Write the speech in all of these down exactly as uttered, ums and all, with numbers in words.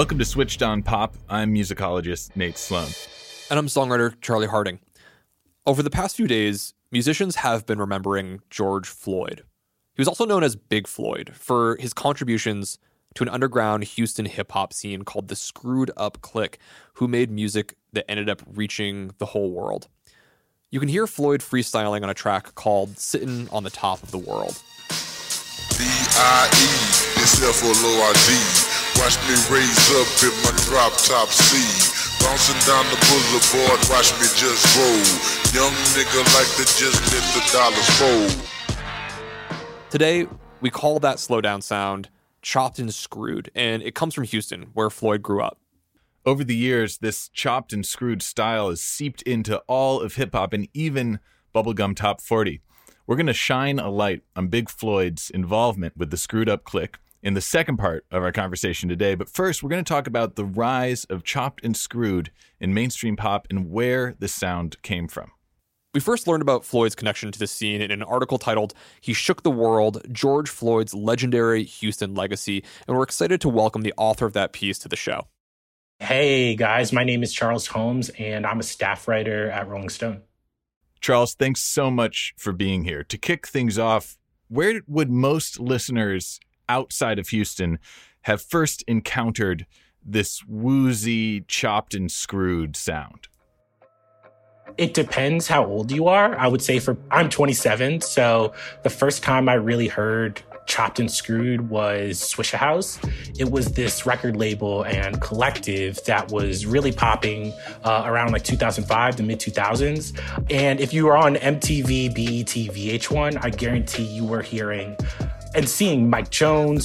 Welcome to Switched on Pop. I'm musicologist Nate Sloan. And I'm songwriter Charlie Harding. Over the past few days, musicians have been remembering George Floyd. He was also known as Big Floyd for his contributions to an underground Houston hip-hop scene called the Screwed Up Click, who made music that ended up reaching the whole world. You can hear Floyd freestyling on a track called Sittin' on the Top of the World. D I E, except for low I D. Watch me raise up in my drop top C. Bouncing down the boulevard, watch me just roll. Young nigga like to just let the dollars fold. Today, we call that slowdown sound chopped and screwed, and it comes from Houston, where Floyd grew up. Over the years, this chopped and screwed style has seeped into all of hip-hop and even Bubblegum Top forty. We're going to shine a light on Big Floyd's involvement with the Screwed Up Click in the second part of our conversation today. But first, we're going to talk about the rise of chopped and screwed in mainstream pop and where the sound came from. We first learned about Floyd's connection to the scene in an article titled He Shook the World, George Floyd's Legendary Houston Legacy, and we're excited to welcome the author of that piece to the show. Hey guys, my name is Charles Holmes, and I'm a staff writer at Rolling Stone. Charles, thanks so much for being here. To kick things off, where would most listeners outside of Houston have first encountered this woozy, chopped and screwed sound? It depends how old you are. I would say for I'm twenty-seven, so the first time I really heard chopped and screwed was Swishahouse. It was this record label and collective that was really popping uh, around like two thousand five to mid two thousands. And if you were on M T V, B E T, V H one, I guarantee you were hearing and seeing Mike Jones.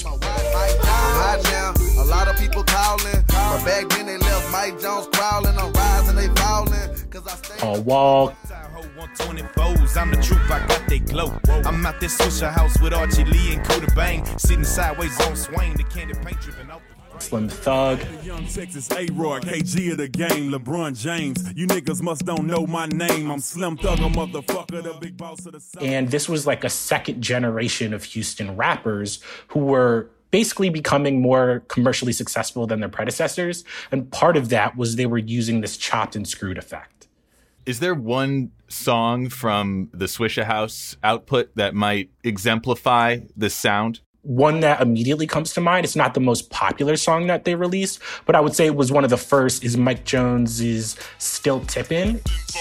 A lot of people calling, but back then they left Mike Jones crawling on rise and they falling. Paul Wall. I'm the truth, I got they glow. I'm out there Swishahouse with Archie Lee and Coda Bang, sitting sideways on Swain, the candy paint dripping out. Slim Thug. Young Texas A-Roy, K G of the game, LeBron James. You niggas must don't know my name. I'm Slim Thug, a motherfucker, the big boss of the South. And this was like a second generation of Houston rappers who were basically becoming more commercially successful than their predecessors. And part of that was they were using this chopped and screwed effect. Is there one song from the Swishahouse output that might exemplify this sound? One that immediately comes to mind, it's not the most popular song that they released, but I would say it was one of the first, is Mike Jones's Still Tippin'.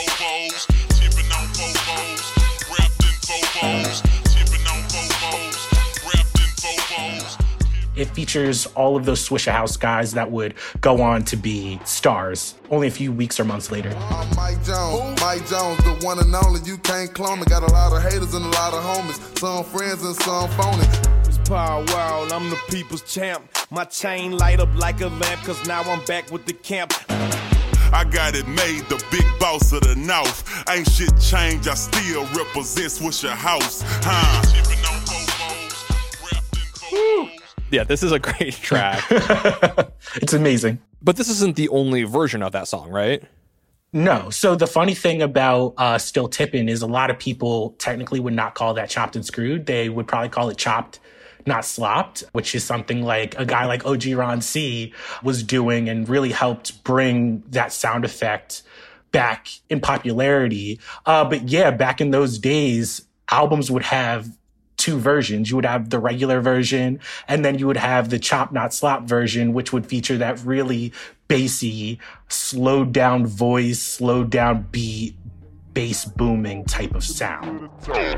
It features all of those Swishahouse guys that would go on to be stars only a few weeks or months later. I'm Mike Jones, Mike Jones, the one and only. You can't clone me. Got a lot of haters and a lot of homies. Some friends and some phony. It's Power Wow, I'm the people's champ. My chain light up like a lamp, cause now I'm back with the camp. I got it made, the big boss of the North. Ain't shit changed, I still represent Swishahouse. Huh? Woo. Yeah, this is a great track. It's amazing. But this isn't the only version of that song, right? No. So the funny thing about uh, Still Tippin' is a lot of people technically would not call that chopped and screwed. They would probably call it chopped, not slopped, which is something like a guy like O G Ron C was doing and really helped bring that sound effect back in popularity. Uh, but yeah, back in those days, albums would have two versions. You would have the regular version, and then you would have the chop not slop version, which would feature that really bassy, slowed down voice, slowed down beat, bass booming type of sound.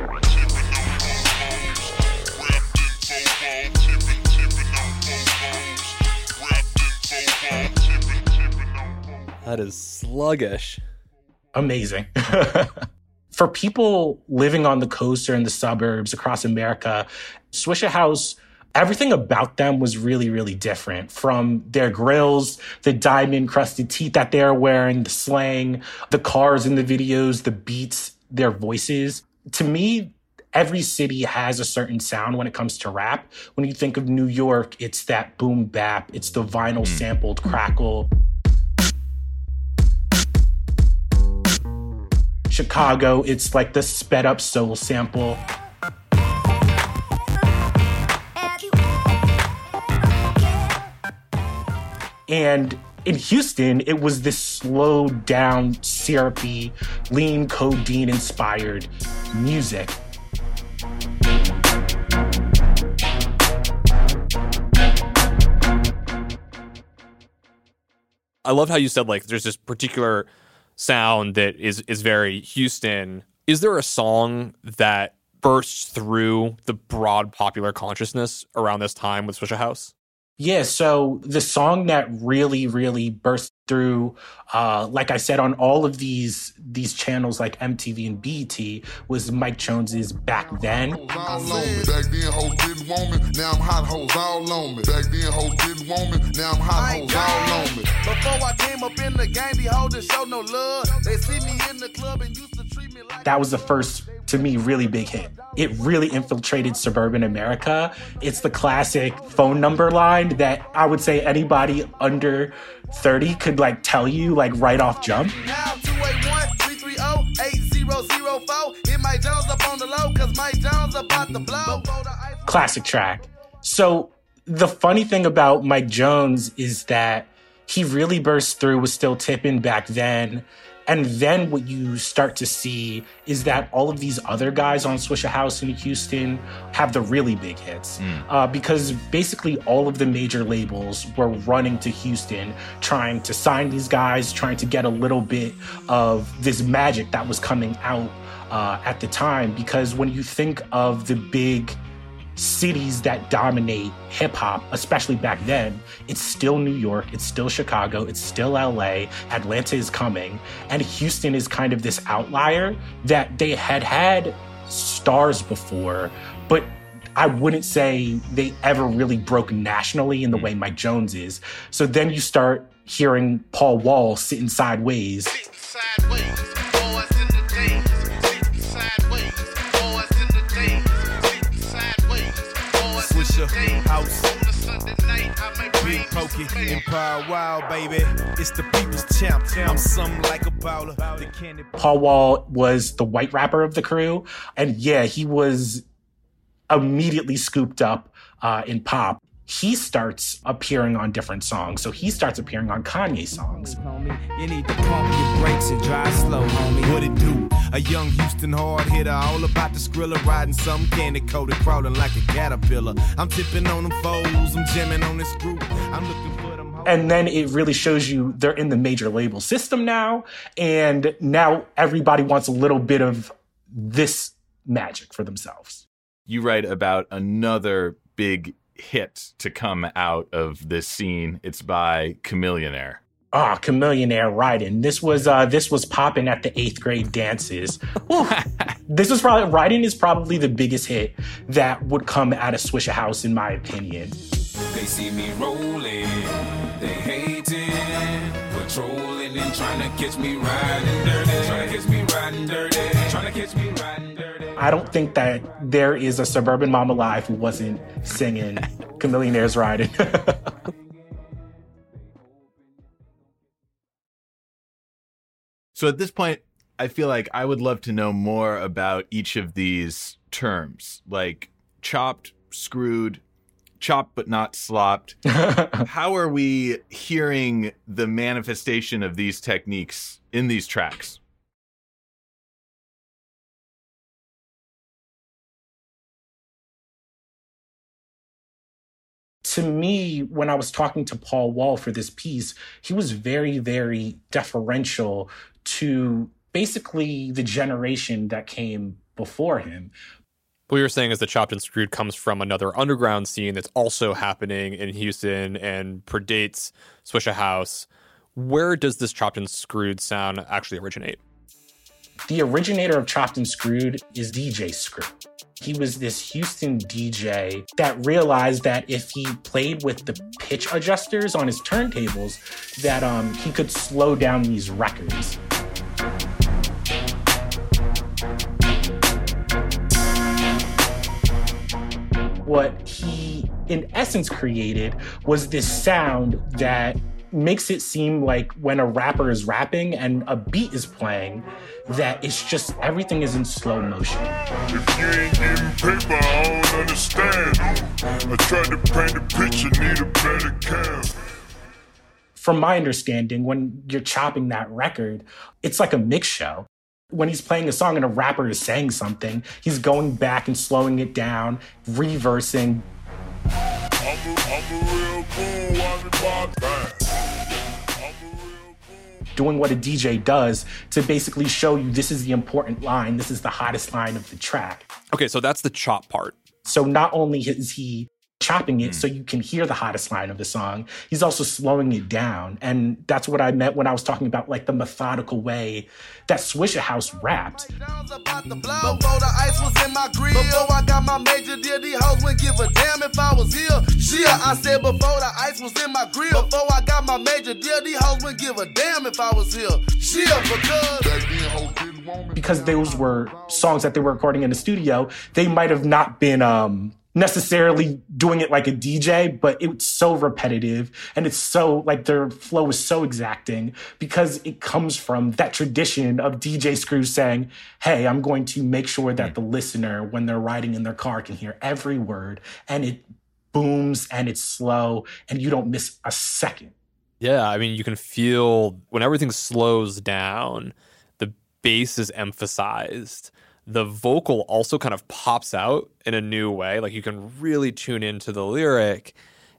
That is sluggish. Amazing. For people living on the coast or in the suburbs across America, Swishahouse, everything about them was really, really different. From their grills, the diamond-crusted teeth that they're wearing, the slang, the cars in the videos, the beats, their voices. To me, every city has a certain sound when it comes to rap. When you think of New York, it's that boom bap. It's the vinyl sampled crackle. Chicago, it's like the sped up soul sample. And in Houston, it was this slowed down, syrupy, lean codeine-inspired music. I love how you said, like, there's this particular sound that is is very Houston. Is there a song that bursts through the broad popular consciousness around this time with Swishahouse? Yeah, so the song that really, really burst through, uh, like I said, on all of these these channels like M T V and B E T was Mike Jones's Back Then. Back then, hoes didn't want me. Now I'm hot hoes all on me. Back then, hoes didn't want me. Now I'm hot hoes all on me. Before I came up in the game, the hoes didn't show no love. They see me in the club and used to treat me like... That was the first, to me, really big hit. It really infiltrated suburban America. It's the classic phone number line that I would say anybody under thirty could like tell you like right off jump. Now two eight one, three three zero, eight zero zero four. Hit Mike Jones up on the low cause Mike Jones about to blow. Classic track. So the funny thing about Mike Jones is that he really burst through, was still tipping back then. And then what you start to see is that all of these other guys on Swishahouse in Houston have the really big hits. Mm. Uh, because basically all of the major labels were running to Houston, trying to sign these guys, trying to get a little bit of this magic that was coming out uh, at the time. Because when you think of the big cities that dominate hip hop, especially back then, it's still New York, it's still Chicago, it's still L A, Atlanta is coming, and Houston is kind of this outlier that they had had stars before, but I wouldn't say they ever really broke nationally in the way Mike Jones is. So then you start hearing Paul Wall sitting sideways. Sitting sideways, boys in the days. Sitting sideways, boys in the days. House. Big Pokey, Empire Wild, baby. It's the people's champ. I'm something like a bowler. Paul Wall was the white rapper of the crew. And yeah, he was immediately scooped up uh, in pop. He starts appearing on different songs. So he starts appearing on Kanye songs. You need to pump your brakes and drive slow, homie. What it do? A young Houston hard hitter, all about the Skrilla, riding some candy coated, crawling like a caterpillar. I'm tipping on them foes, I'm jamming on this group. I'm looking for them. And then it really shows you they're in the major label system now. And now everybody wants a little bit of this magic for themselves. You write about another big hit to come out of this scene. It's by Chamillionaire. Ah, oh, Chamillionaire riding. This was uh, this was popping at the eighth grade dances. This was probably riding is probably the biggest hit that would come out of Swishahouse, in my opinion. They see me rolling, they hating, patrolling and trying to catch me riding dirty, trying to catch me riding dirty, trying to catch me riding dirty. I don't think that there is a suburban mom alive who wasn't singing Chamillionaire's riding. So at this point, I feel like I would love to know more about each of these terms, like chopped, screwed, chopped but not slopped. How are we hearing the manifestation of these techniques in these tracks? To me, when I was talking to Paul Wall for this piece, he was very, very deferential to basically the generation that came before him. What you're saying is that Chopped and Screwed comes from another underground scene that's also happening in Houston and predates Swishahouse. Where does this Chopped and Screwed sound actually originate? The originator of Chopped and Screwed is D J Screw. He was this Houston D J that realized that if he played with the pitch adjusters on his turntables, that um, he could slow down these records. What he, in essence, created was this sound that makes it seem like when a rapper is rapping and a beat is playing, that it's just everything is in slow motion. If you ain't getting paper, I don't understand. I tried to paint a picture, need a better cam. from my understanding, when you're chopping that record, it's like a mix show. When he's playing a song and a rapper is saying something, he's going back and slowing it down, reversing. Doing what a D J does to basically show you this is the important line, this is the hottest line of the track. Okay, so that's the chop part. So not only is he chopping it mm. so you can hear the hottest line of the song, he's also slowing it down. And that's what I meant when I was talking about like the methodical way that Swishahouse rapped. Before the ice was in my grill, before I got my major deal, these hoes wouldn't give a damn if I was here. Yeah, I said before the ice was in my grill, before I got my major deal, these hoes wouldn't give a damn if I was here. Yeah, because because those were songs that they were recording in the studio, they might have not been um necessarily doing it like a D J, but it's so repetitive and it's so like their flow is so exacting because it comes from that tradition of D J Screw saying, hey, I'm going to make sure that the listener, when they're riding in their car, can hear every word, and it booms and it's slow and you don't miss a second. Yeah, I mean, you can feel when everything slows down, the bass is emphasized. The vocal also kind of pops out in a new way. Like you can really tune into the lyric.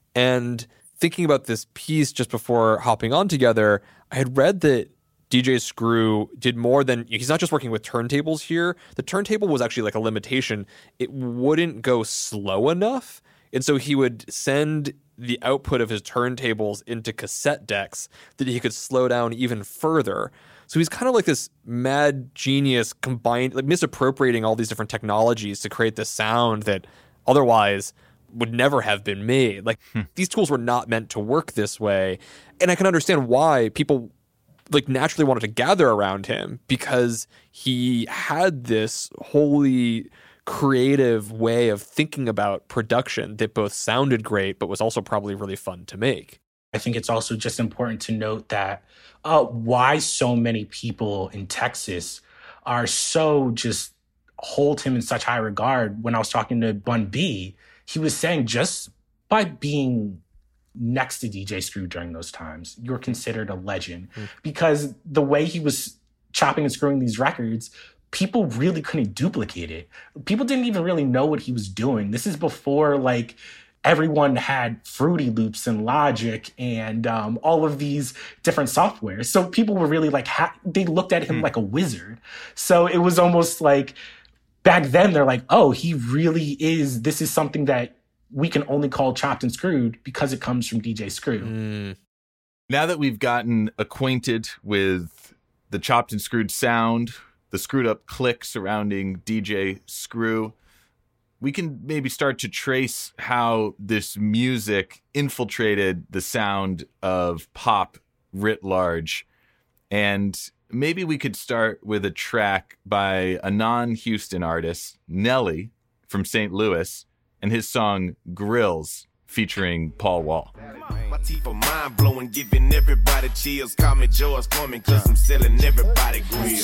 And thinking about this piece just before hopping on together, I had read that D J Screw did more than, he's not just working with turntables here. The turntable was actually like a limitation. It wouldn't go slow enough. And so he would send the output of his turntables into cassette decks that he could slow down even further. So he's kind of like this mad genius combined, like misappropriating all these different technologies to create this sound that otherwise would never have been made. Like hmm. these tools were not meant to work this way. And I can understand why people like naturally wanted to gather around him, because he had this wholly creative way of thinking about production that both sounded great, but was also probably really fun to make. I think it's also just important to note that uh, why so many people in Texas are so just hold him in such high regard. When I was talking to Bun B, he was saying just by being next to D J Screw during those times, you're considered a legend. Mm. Because the way he was chopping and screwing these records, people really couldn't duplicate it. People didn't even really know what he was doing. This is before, like, everyone had Fruity Loops and Logic and um, all of these different softwares. So people were really like, ha- they looked at him mm. like a wizard. So it was almost like back then they're like, oh, he really is, this is something that we can only call chopped and screwed because it comes from D J Screw. Mm. Now that we've gotten acquainted with the chopped and screwed sound, the screwed up click surrounding D J Screw, we can maybe start to trace how this music infiltrated the sound of pop writ large. And maybe we could start with a track by a non-Houston artist, Nelly from Saint Louis, and his song Grills featuring Paul Wall. My teeth are mind blowing, giving everybody chills. Call me George Foreman, cause I'm selling everybody grills.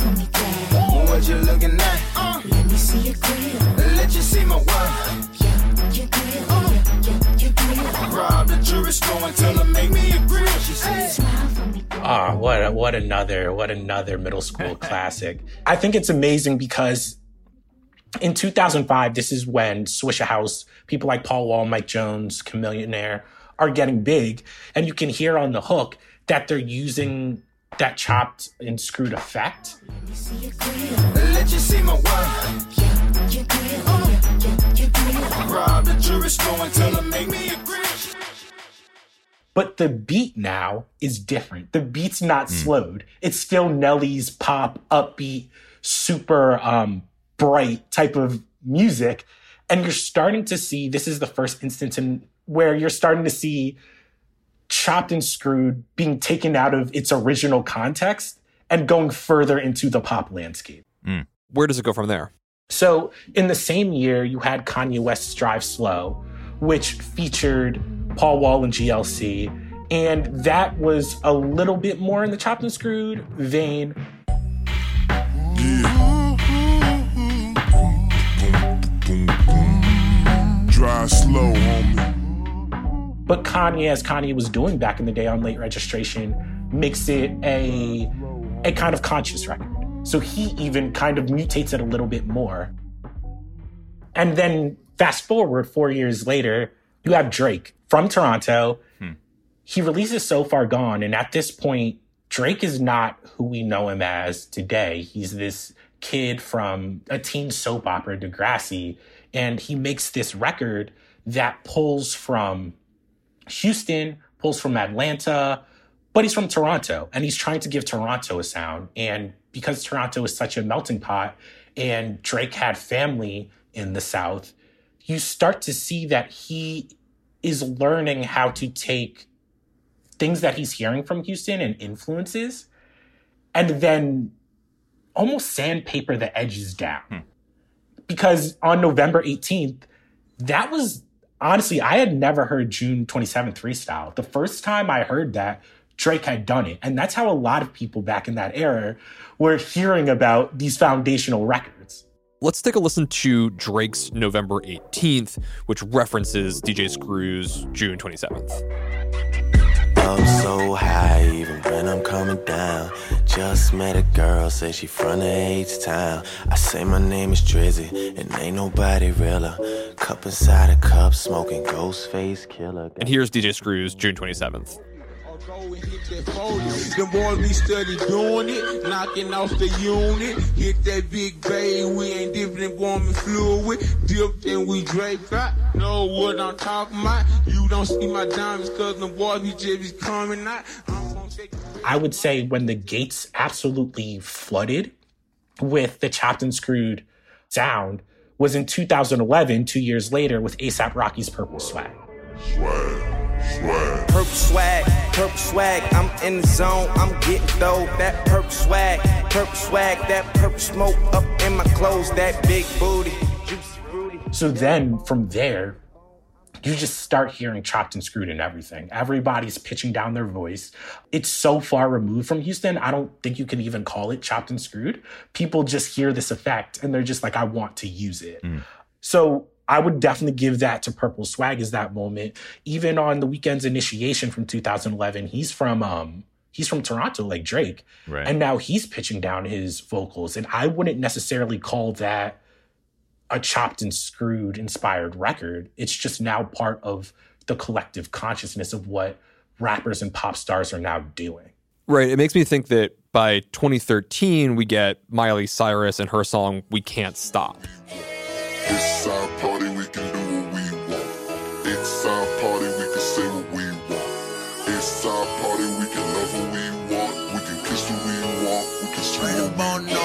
What you looking at? Uh, Let me see your grill. Let you see my work. Yeah, your grill. Uh, yeah, your grill. Rob the jewelry store and tell her make me a grill. She says, ah, oh, what a, what another what another middle school classic. I think it's amazing because in two thousand five, this is when Swishahouse, people like Paul Wall, Mike Jones, Chamillionaire are getting big. And you can hear on the hook that they're using that chopped and screwed effect. Let you see my work. Yeah, your grill. Oh, yeah, your grill. Rob the jewelry store and tell her make me a grill. But the beat now is different. The beat's not mm. slowed. It's still Nelly's pop, upbeat, super um, bright type of music. And you're starting to see, this is the first instance in where you're starting to see chopped and screwed being taken out of its original context and going further into the pop landscape. Mm. Where does it go from there? So in the same year, you had Kanye West's Drive Slow, which featured Paul Wall and G L C. And that was a little bit more in the chopped and screwed vein. Drive slow, homie. But Kanye, as Kanye was doing back in the day on Late Registration, makes it a, a kind of conscious record. So he even kind of mutates it a little bit more. And then fast forward four years later, you have Drake from Toronto. Hmm. He releases So Far Gone. And at this point, Drake is not who we know him as today. He's this kid from a teen soap opera, Degrassi. And he makes this record that pulls from Houston, pulls from Atlanta, but he's from Toronto. And he's trying to give Toronto a sound. And because Toronto is such a melting pot and Drake had family in the South, you start to see that he is learning how to take things that he's hearing from Houston and influences and then almost sandpaper the edges down. Hmm. Because on November eighteenth, that was, honestly, I had never heard June twenty-seventh Freestyle. The first time I heard that, Drake had done it. And that's how a lot of people back in that era were hearing about these foundational records. Let's take a listen to Drake's November eighteenth, which references D J Screw's June twenty-seventh. I'm so high even when I'm coming down. Just met a girl, say she from the H-Town. I say my name is Drizzy, and ain't nobody realer. Cup inside a cup, smoking Ghostface Killer. And here's D J Screw's June twenty-seventh. The boys we steady doing it, knocking off the unit. Hit that big bay, we ain't different warm and fluid. Dipped and we draped out. Know what I'm talking about? You don't see my diamonds cause the boys we just be coming out. I would say when the gates absolutely flooded with the chopped and screwed sound was in two thousand eleven, two years later, with A$AP Rocky's Purple Swag. Swag. Swag. Purple swag, purple swag, I'm in the zone, I'm getting dope. That purple swag, purple swag, that purple smoke up in my clothes, that big booty, juicy booty. So then from there, you just start hearing chopped and screwed in everything. Everybody's pitching down their voice. It's so far removed from Houston, I don't think you can even call it chopped and screwed. People just hear this effect and they're just like, I want to use it. Mm. So I would definitely give that to Purple Swag as that moment. Even on The Weeknd's Initiation from two thousand eleven, he's from um, he's from Toronto, like Drake. Right. And now he's pitching down his vocals. And I wouldn't necessarily call that a chopped and screwed inspired record. It's just now part of the collective consciousness of what rappers and pop stars are now doing. Right. It makes me think that by twenty thirteen, we get Miley Cyrus and her song, We Can't Stop. It's our party, we can do what we want. It's our party, we can say what we want. It's our party, we can love what we want. We can kiss what we want. We can swing what we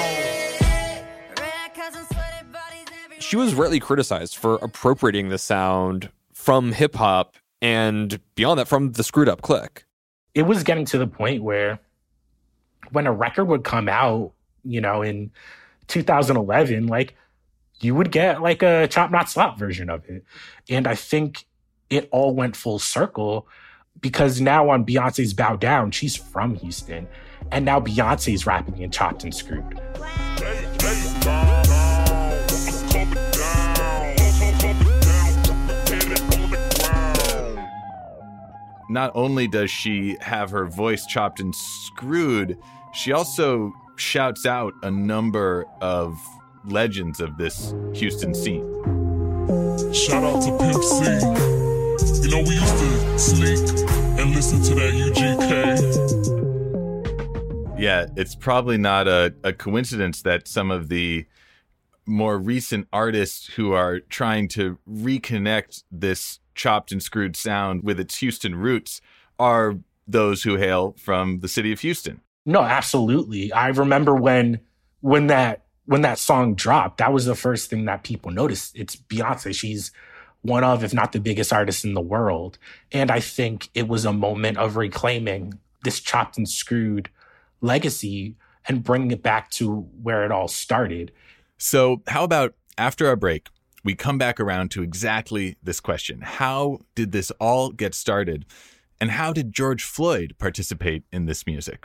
want. She was rightly criticized for appropriating the sound from hip hop and beyond that from the Screwed Up Clique. It was getting to the point where when a record would come out, you know, in two thousand eleven, like, you would get like a Chop Not Slop version of it. And I think it all went full circle because now on Beyonce's Bow Down, she's from Houston. And now Beyonce's rapping in Chopped and Screwed. Not only does she have her voice chopped and screwed, she also shouts out a number of legends of this Houston scene. Shout out to Pimp C. You know, we used to sleep and listen to that U G K. Yeah, it's probably not a, a coincidence that some of the more recent artists who are trying to reconnect this chopped and screwed sound with its Houston roots are those who hail from the city of Houston. No, absolutely. I remember when when that when that song dropped, that was the first thing that people noticed. It's Beyonce. She's one of, if not the biggest artist in the world. And I think it was a moment of reclaiming this chopped and screwed legacy and bringing it back to where it all started. So how about after our break, we come back around to exactly this question. How did this all get started? And how did George Floyd participate in this music?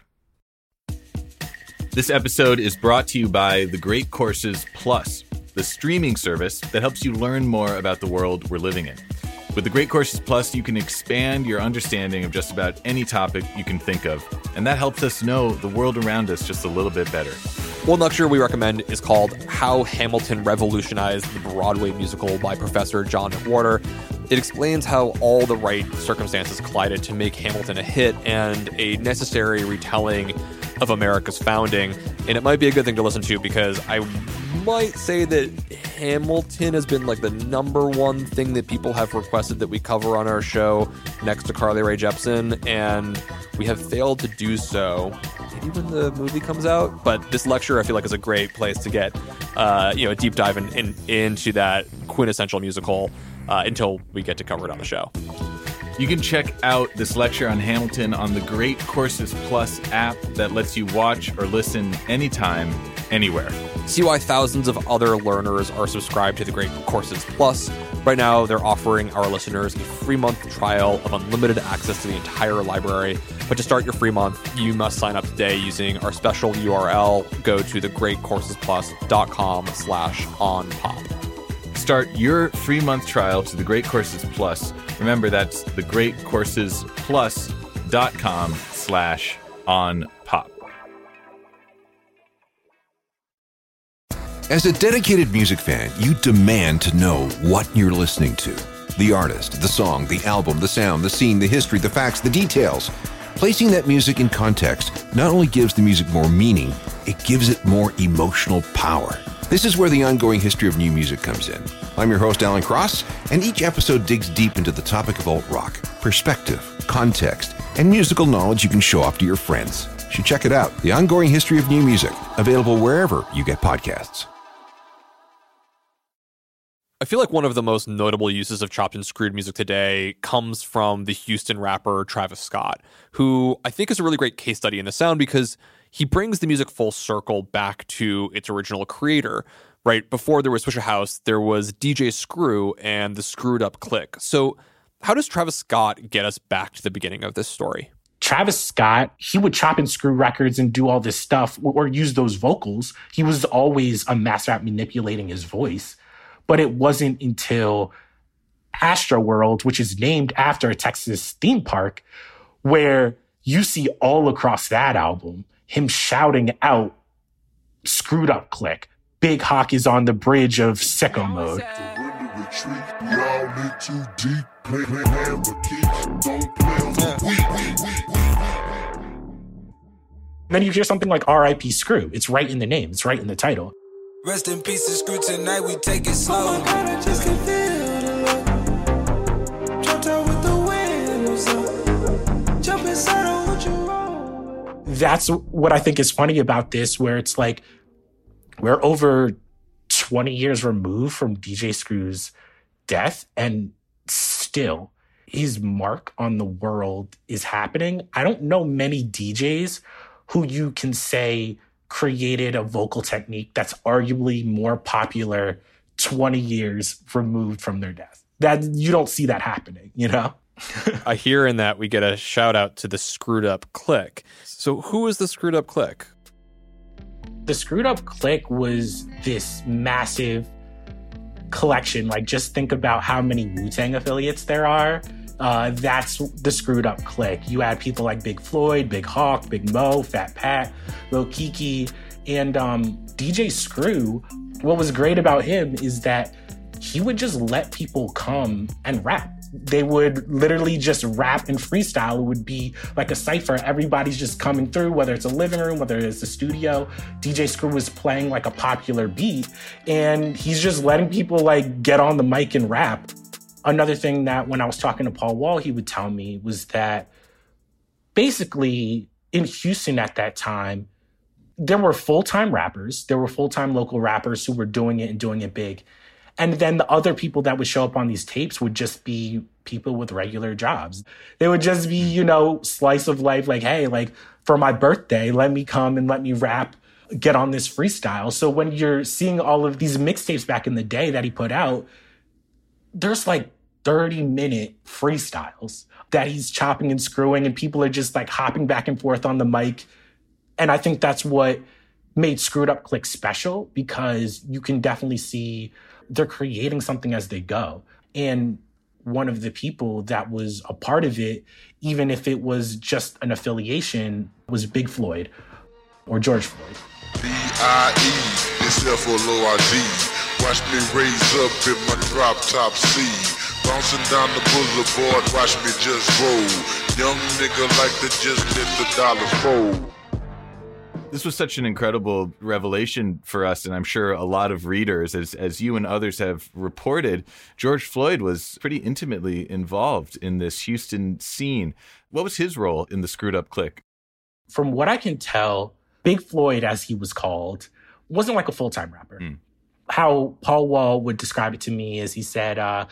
This episode is brought to you by The Great Courses Plus, the streaming service that helps you learn more about the world we're living in. With the Great Courses Plus, you can expand your understanding of just about any topic you can think of, and that helps us know the world around us just a little bit better. One lecture we recommend is called How Hamilton Revolutionized the Broadway Musical by Professor John McWhorter. It explains how all the right circumstances collided to make Hamilton a hit and a necessary retelling of America's founding. And it might be a good thing to listen to because I might say that Hamilton has been like the number one thing that people have requested that we cover on our show next to Carly Rae Jepsen, and we have failed to do so. Maybe when the movie comes out, but this lecture I feel like is a great place to get uh, you know a deep dive in, in, into that quintessential musical uh, until we get to cover it on the show. You can check out this lecture on Hamilton on the Great Courses Plus app that lets you watch or listen anytime, anywhere. See why thousands of other learners are subscribed to the Great Courses Plus. Right now, they're offering our listeners a free month trial of unlimited access to the entire library. But to start your free month, you must sign up today using our special U R L. Go to thegreatcoursesplus.com slash on pop. Start your free month trial to the Great Courses Plus. Remember, that's thegreatcoursesplus.com slash on pop. As a dedicated music fan, you demand to know what you're listening to. The artist, the song, the album, the sound, the scene, the history, the facts, the details. Placing that music in context not only gives the music more meaning, it gives it more emotional power. This is where the ongoing history of new music comes in. I'm your host, Alan Cross, and each episode digs deep into the topic of alt-rock, perspective, context, and musical knowledge you can show off to your friends. You should check it out. The Ongoing History of New Music, available wherever you get podcasts. I feel like one of the most notable uses of chopped and screwed music today comes from the Houston rapper Travis Scott, who I think is a really great case study in the sound because he brings the music full circle back to its original creator. Right before there was Swishahouse, there was D J Screw and the Screwed Up Click. So how does Travis Scott get us back to the beginning of this story? Travis Scott, he would chop and screw records and do all this stuff or use those vocals. He was always a master at manipulating his voice. But it wasn't until Astroworld, which is named after a Texas theme park, where you see all across that album him shouting out Screwed Up Click. Big Hawk is on the bridge of sicko mode. Then you hear something like R I P Screw. It's right in the name. It's right in the title. Rest in peace, Screw. Tonight we take it slow. Oh my God, I just can feel the love. Dropped out with the windows up. Jump inside on what you roll. That's what I think is funny about this, where it's like we're over twenty years removed from D J Screw's death, and still his mark on the world is happening. I don't know many D Js who you can say created a vocal technique that's arguably more popular twenty years removed from their death. That you don't see that happening, you know? I hear in that we get a shout out to the Screwed Up Click. So who is the Screwed Up Click? The Screwed Up Click was this massive collection. Like, just think about how many Wu-Tang affiliates there are. Uh, that's the Screwed Up Click. You had people like Big Floyd, Big Hawk, Big Mo, Fat Pat, Lil Kiki, and um, D J Screw. What was great about him is that he would just let people come and rap. They would literally just rap and freestyle. It would be like a cypher. Everybody's just coming through, whether it's a living room, whether it's a studio. D J Screw was playing like a popular beat, and he's just letting people like get on the mic and rap. Another thing that when I was talking to Paul Wall, he would tell me was that basically in Houston at that time, there were full-time rappers. There were full-time local rappers who were doing it and doing it big. And then the other people that would show up on these tapes would just be people with regular jobs. They would just be, you know, slice of life, like, hey, like for my birthday, let me come and let me rap, get on this freestyle. So when you're seeing all of these mixtapes back in the day that he put out, there's like thirty minute freestyles that he's chopping and screwing, and people are just like hopping back and forth on the mic. And I think that's what made Screwed Up Click special, because you can definitely see they're creating something as they go. And one of the people that was a part of it, even if it was just an affiliation, was Big Floyd or George Floyd. B I E, this F O L O I D. Watch me raise up in my drop top C. Bouncing down the boulevard, watch me just roll. Young nigga like to just let the dollars fold. This was such an incredible revelation for us, and I'm sure a lot of readers, as as you and others have reported. George Floyd was pretty intimately involved in this Houston scene. What was his role in the Screwed Up Clique? From what I can tell, Big Floyd, as he was called, wasn't like a full-time rapper. Mm. How Paul Wall would describe it to me is he said, uh,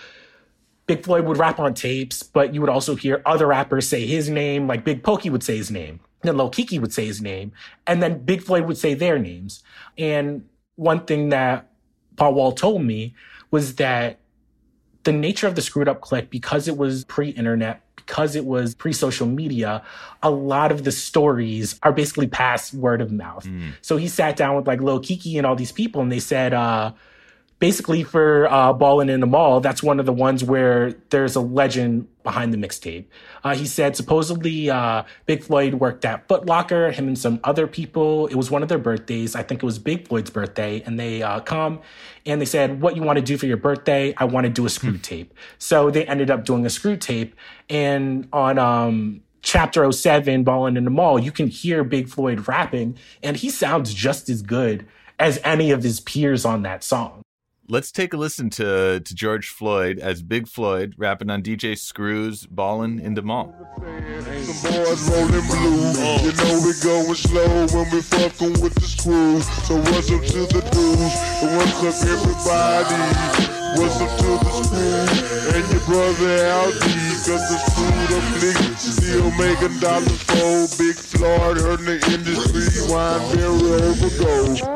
Big Floyd would rap on tapes, but you would also hear other rappers say his name, like Big Pokey would say his name. Then Lil Keke would say his name, and then Big Floyd would say their names. And one thing that Paul Wall told me was that the nature of the Screwed Up Clique, because it was pre-internet, because it was pre-social media, a lot of the stories are basically passed word of mouth. Mm. So he sat down with like Lil Keke and all these people, and they said, uh, basically for uh, Ballin' in the Mall, that's one of the ones where there's a legend behind the mixtape. Uh, he said supposedly uh, Big Floyd worked at Foot Locker, him and some other people. It was one of their birthdays. I think it was Big Floyd's birthday. And they uh, come and they said, what you want to do for your birthday? I want to do a screw tape. So they ended up doing a screw tape. And on um, Chapter oh seven, Ballin' in the Mall, you can hear Big Floyd rapping. And he sounds just as good as any of his peers on that song. Let's take a listen to, to George Floyd as Big Floyd rapping on D J Screw's Ballin' in the Mall. Some boys rolling blue, you know we going slow when we fucking with the screw. So what's up to the dudes, and what's up everybody? What's up to the screw, and your brother Aldi, cause the Screwed Up Clique still making dollars for Big Floyd, hurting the industry, wine barrel over gold.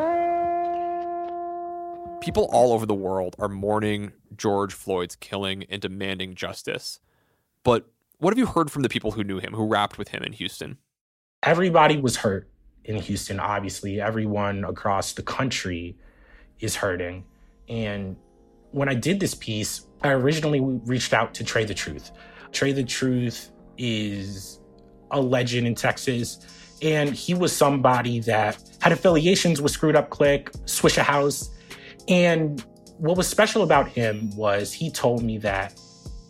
People all over the world are mourning George Floyd's killing and demanding justice. But what have you heard from the people who knew him, who rapped with him in Houston? Everybody was hurt in Houston, obviously. Everyone across the country is hurting. And when I did this piece, I originally reached out to Trey the Truth. Trey the Truth is a legend in Texas. And he was somebody that had affiliations with Screwed Up Clique, Swishahouse. And what was special about him was he told me that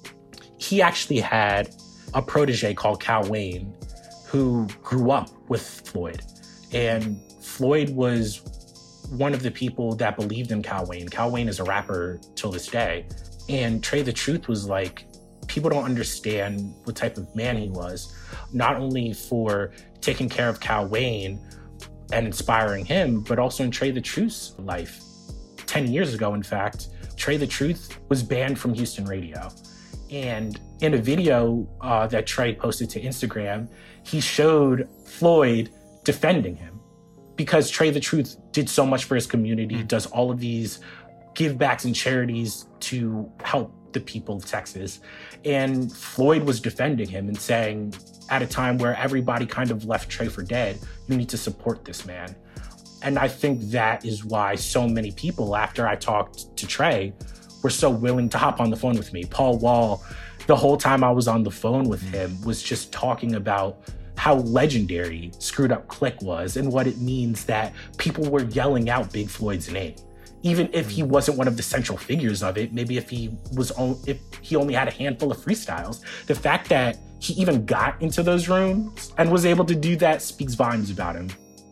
he actually had a protege called Cal Wayne who grew up with Floyd. And Floyd was one of the people that believed in Cal Wayne. Cal Wayne is a rapper till this day. And Trey the Truth was like, people don't understand what type of man he was, not only for taking care of Cal Wayne and inspiring him, but also in Trey the Truth's life. ten years ago, in fact, Trey the Truth was banned from Houston radio. And in a video uh, that Trey posted to Instagram, he showed Floyd defending him because Trey the Truth did so much for his community, does all of these give backs and charities to help the people of Texas. And Floyd was defending him and saying, at a time where everybody kind of left Trey for dead, you need to support this man. And I think that is why so many people, after I talked to Trey, were so willing to hop on the phone with me. Paul Wall, the whole time I was on the phone with him, was just talking about how legendary Screwed Up Clique was and what it means that people were yelling out Big Floyd's name. Even if he wasn't one of the central figures of it, maybe if he was on, if he only had a handful of freestyles, the fact that he even got into those rooms and was able to do that speaks volumes about him.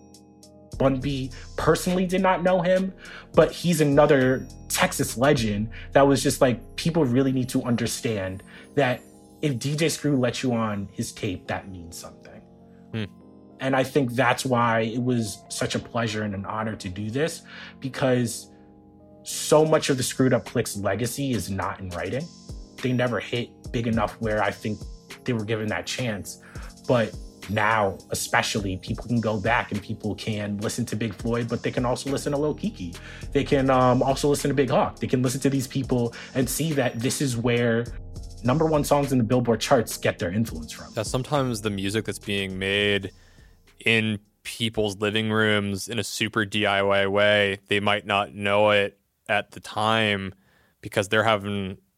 Bun B personally did not know him, but he's another Texas legend that was just like, people really need to understand that if D J Screw lets you on his tape, that means something. Hmm. And I think that's why it was such a pleasure and an honor to do this, because so much of the Screwed Up Clique's legacy is not in writing. They never hit big enough where I think they were given that chance. But now, especially, people can go back and people can listen to Big Floyd, but they can also listen to Lil Keke. They can um, also listen to Big Hawk. They can listen to these people and see that this is where number one songs in the Billboard charts get their influence from. That sometimes the music that's being made in people's living rooms in a super D I Y way, they might not know it at the time because they're having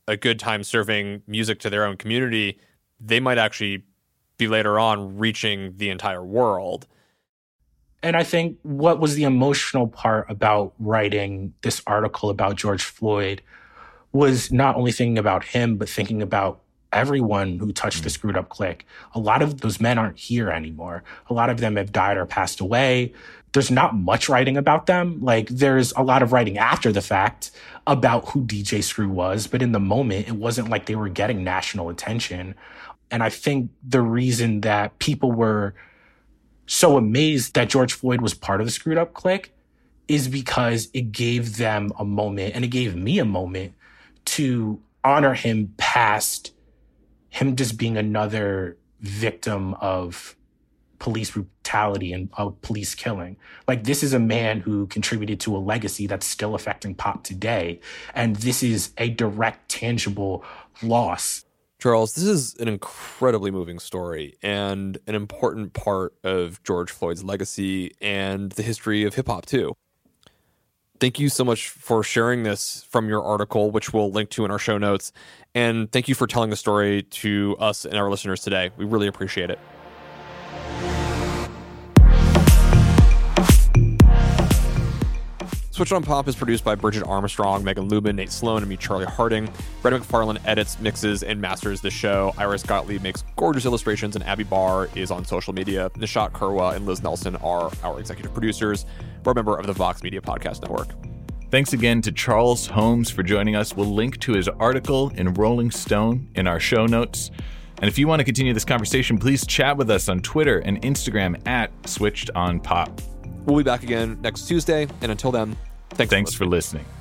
a good time serving music to their own community, they might actually be later on reaching the entire world. And I think what was the emotional part about writing this article about George Floyd was not only thinking about him, but thinking about everyone who touched the Screwed Up Clique. A lot of those men aren't here anymore. A lot of them have died or passed away. There's not much writing about them. Like, there's a lot of writing after the fact about who D J Screw was, but in the moment, it wasn't like they were getting national attention. And I think the reason that people were so amazed that George Floyd was part of the Screwed Up Clique is because it gave them a moment, and it gave me a moment, to honor him past him just being another victim of police brutality and of police killing. Like, this is a man who contributed to a legacy that's still affecting pop today. And this is a direct, tangible loss. Charles, this is an incredibly moving story and an important part of George Floyd's legacy and the history of hip hop too. Thank you so much for sharing this from your article, which we'll link to in our show notes. And thank you for telling the story to us and our listeners today. We really appreciate it. Switch on Pop is produced by Bridget Armstrong, Megan Lubin, Nate Sloan, and me, Charlie Harding. Brett McFarlane edits, mixes, and masters the show. Iris Gottlieb makes gorgeous illustrations, and Abby Barr is on social media. Nishat Kurwa and Liz Nelson are our executive producers. We're a member of the Vox Media Podcast Network. Thanks again to Charles Holmes for joining us. We'll link to his article in Rolling Stone in our show notes. And if you want to continue this conversation, please chat with us on Twitter and Instagram at Switched on Pop. We'll be back again next Tuesday, and until then, thanks, thanks for listening. For listening.